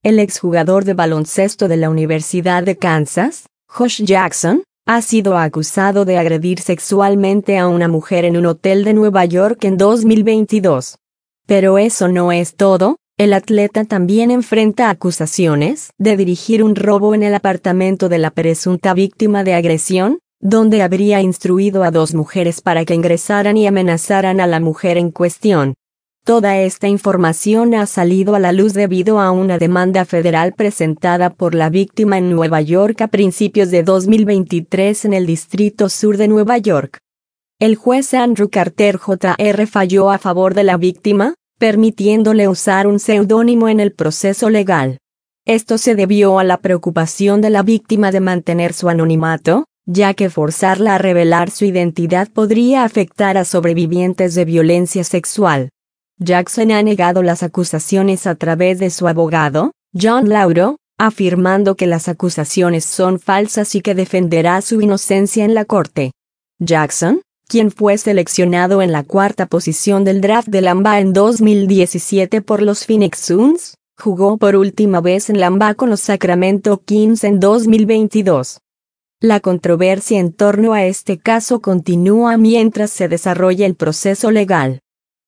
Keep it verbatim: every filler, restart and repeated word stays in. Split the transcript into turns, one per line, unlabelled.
el exjugador de baloncesto de la Universidad de Kansas, Josh Jackson, ha sido acusado de agredir sexualmente a una mujer en un hotel de Nueva York en dos mil veintidós. Pero eso no es todo. El atleta también enfrenta acusaciones de dirigir un robo en el apartamento de la presunta víctima de agresión, donde habría instruido a dos mujeres para que ingresaran y amenazaran a la mujer en cuestión. Toda esta información ha salido a la luz debido a una demanda federal presentada por la víctima en Nueva York a principios de dos mil veintitrés en el Distrito Sur de Nueva York. El juez Andrew Carter J R falló a favor de la víctima, permitiéndole usar un seudónimo en el proceso legal. Esto se debió a la preocupación de la víctima de mantener su anonimato, ya que forzarla a revelar su identidad podría afectar a sobrevivientes de violencia sexual. Jackson ha negado las acusaciones a través de su abogado, John Lauro, afirmando que las acusaciones son falsas y que defenderá su inocencia en la corte. Jackson, quien fue seleccionado en la cuarta posición del draft de la N B A en dos mil diecisiete por los Phoenix Suns, jugó por última vez en la N B A con los Sacramento Kings en dos mil veintidós. La controversia en torno a este caso continúa mientras se desarrolla el proceso legal.